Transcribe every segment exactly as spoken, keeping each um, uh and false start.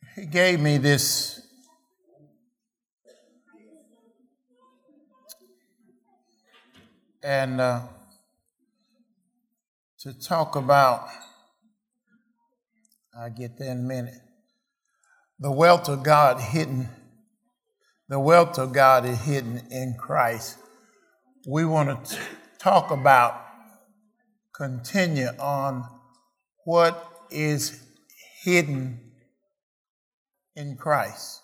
He gave me this and uh, to talk about, I'll get there in a minute, the wealth of God hidden, the wealth of God is hidden in Christ. We want to talk about, continue on what is hidden in Christ.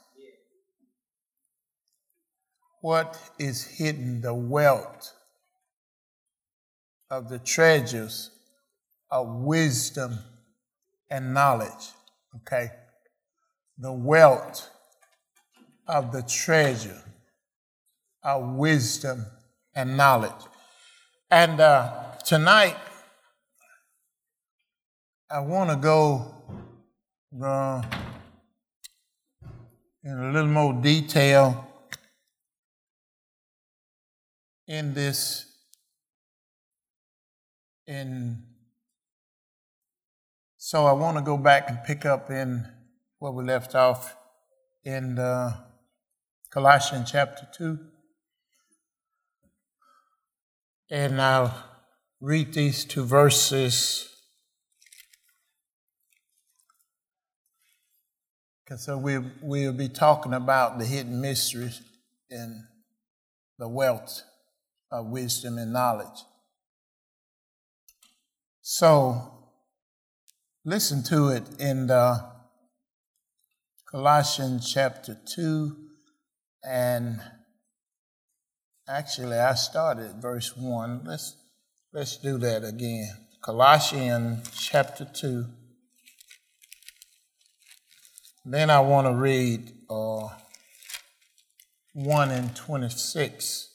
What is hidden, the wealth of the treasures of wisdom and knowledge, okay? The wealth of the treasure of wisdom and knowledge. And uh, tonight, I want to go uh, in a little more detail in this, in so I want to go back and pick up in where we left off in uh, Colossians chapter two. And I'll read these two verses because so we we'll be talking about the hidden mysteries and the wealth of wisdom and knowledge. So listen to it in the Colossians chapter two, and actually I started at verse one. Let's let's do that again. Colossians chapter two. Then I want to read uh, one and twenty-six.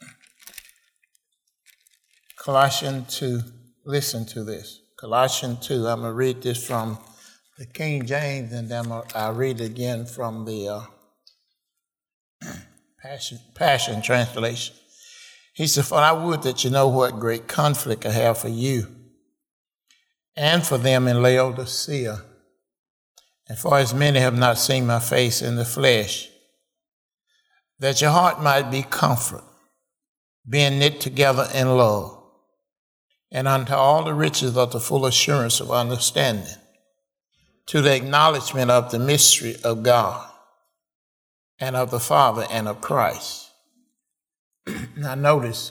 Colossians two. Listen to this. Colossians two. I'm going to read this from the King James, and then I'll read it again from the uh, Passion, Passion Translation. He said, "For I would that you know what great conflict I have for you and for them in Laodicea, and for as many have not seen my face in the flesh, that your heart might be comforted, being knit together in love, and unto all the riches of the full assurance of understanding, to the acknowledgement of the mystery of God and of the Father and of Christ." Now notice,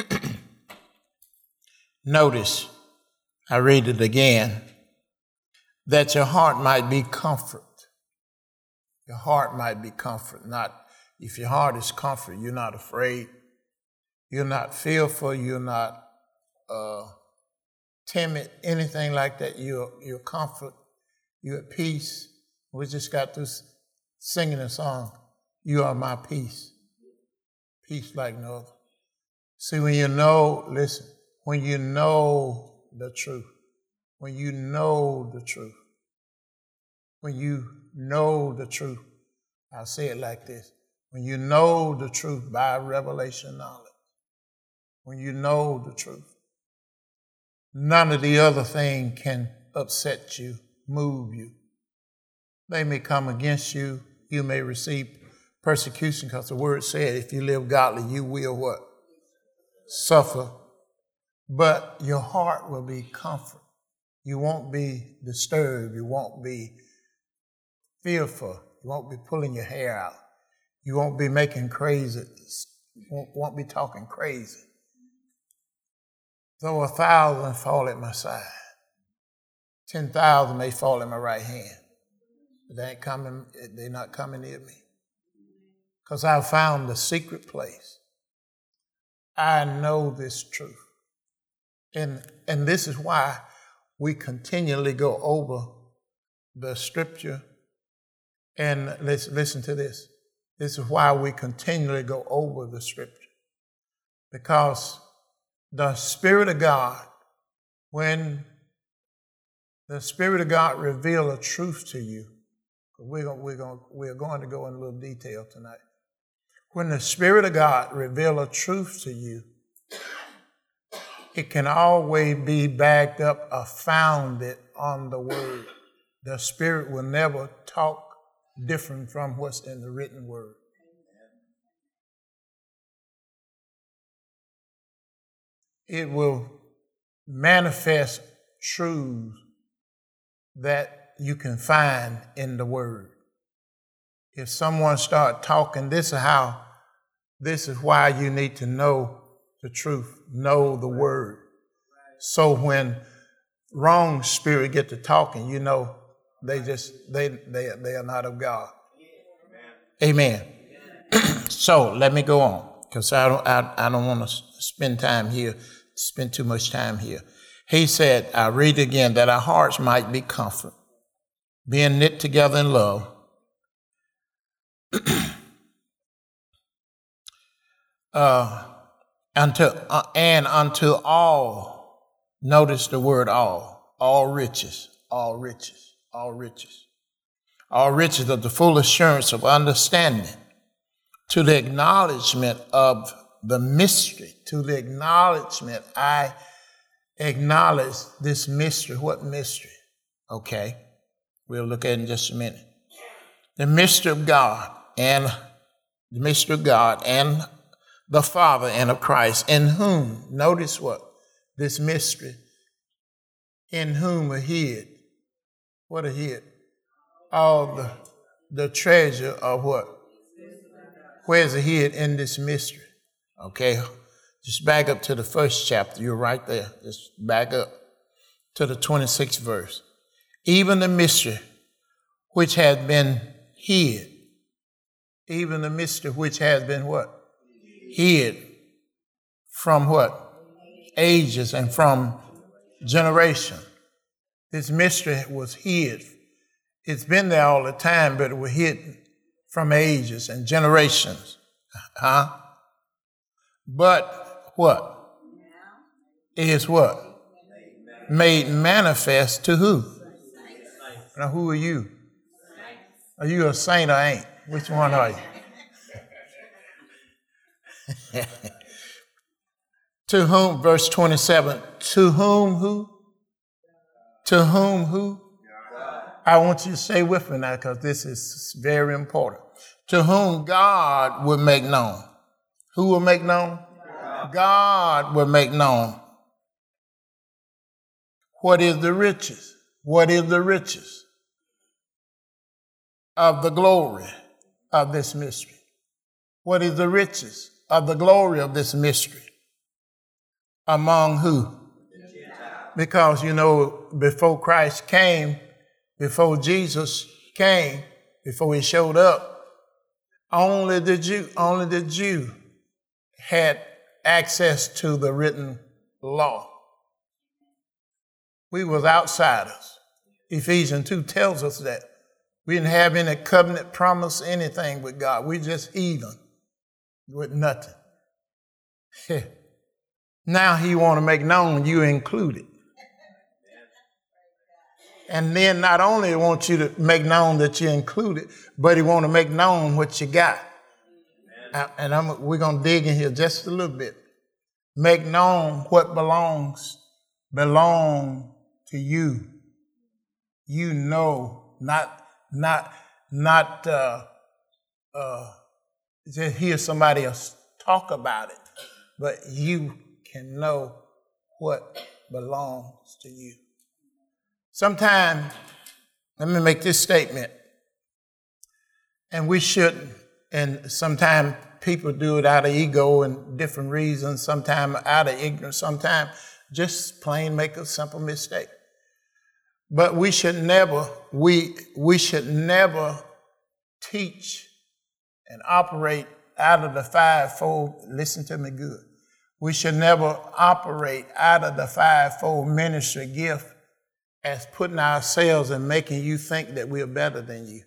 notice, I read it again, that your heart might be comforted. Your heart might be comforted. Not, if your heart is comforted, you're not afraid, you're not fearful, you're not uh, timid, anything like that. You're, you're comfort, you're at peace. We just got through singing a song, "You Are My Peace." Peace like no other. See, when you know, listen, when you know the truth, when you know the truth, when you know the truth, I'll say it like this, when you know the truth by revelation knowledge, when you know the truth, none of the other thing can upset you, move you. They may come against you, you may receive persecution, because the word said, if you live godly, you will what? Suffer. But your heart will be comforted. You won't be disturbed. You won't be fearful. You won't be pulling your hair out. You won't be making crazy. You won't, won't be talking crazy. Though a thousand fall at my side, ten thousand may fall at my right hand, but they ain't coming, they're not coming near me. Because I've found the secret place. I know this truth. And, and this is why we continually go over the scripture. And let's listen to this. This is why we continually go over the scripture. Because the Spirit of God, when the Spirit of God reveals a truth to you, we're going, we're, going, we're going to go in a little detail tonight. When the Spirit of God reveals a truth to you, it can always be backed up or founded on the Word. The Spirit will never talk different from what's in the written word. It will manifest truths that you can find in the word. If someone start talking, this is how, this is why you need to know the truth, know the word. So when wrong spirit get to talking, you know they just they they they are not of God. Amen. So let me go on, because I don't I, I don't want to spend time here, spend too much time here. He said, I read again, that our hearts might be comforted, being knit together in love. uh, unto uh, and unto all, notice the word all, all riches, all riches, all riches, all riches of the full assurance of understanding, to the acknowledgement of the mystery, to the acknowledgement. I acknowledge this mystery. What mystery? Okay, we'll look at it in just a minute. The mystery of God and the mystery of God and the Father and of Christ, in whom, notice what? This mystery, in whom are hid. What are hid? All the, the treasure of what? Where's it hid? In this mystery. Okay, just back up to the first chapter. You're right there. Just back up to the twenty-sixth verse. Even the mystery which has been hid. Even the mystery which has been what? Hid from what? Ages and from generation. This mystery was hid. It's been there all the time, but it was hidden from ages and generations. Huh? But what? Is what? Made manifest to who? Now, who are you? Are you a saint or ain't? Which one are you? To whom, verse twenty-seven, to whom who? To whom who? I want you to stay with me now, because this is very important. To whom God will make known. Who will make known? God. God will make known. What is the riches? What is the riches of the glory of this mystery? What is the riches of the glory of this mystery? Among who? Because, you know, before Christ came, before Jesus came, before he showed up, only the Jew, only the Jew had access to the written law. We was outsiders. Ephesians two tells us that. We didn't have any covenant promise, anything with God. We just heathen with nothing. Now he want to make known you included. And then not only want you to make known that you're included, but he want to make known what you got. Amen. And I'm, we're going to dig in here just a little bit. Make known what belongs, belong to you. You know, not, not, not uh, uh, just hear somebody else talk about it, but you can know what belongs to you. Sometimes, let me make this statement, and we shouldn't, and sometimes people do it out of ego and different reasons, sometimes out of ignorance, sometimes just plain make a simple mistake. But we should never, we, we should never teach and operate out of the fivefold, listen to me good, we should never operate out of the fivefold ministry gift as putting ourselves and making you think that we're better than you.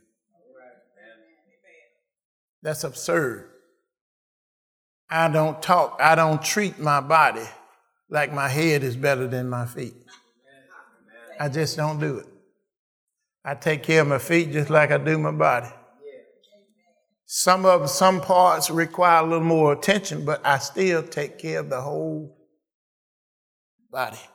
That's absurd. I don't talk, I don't treat my body like my head is better than my feet. I just don't do it. I take care of my feet just like I do my body. Some of some parts require a little more attention, but I still take care of the whole body.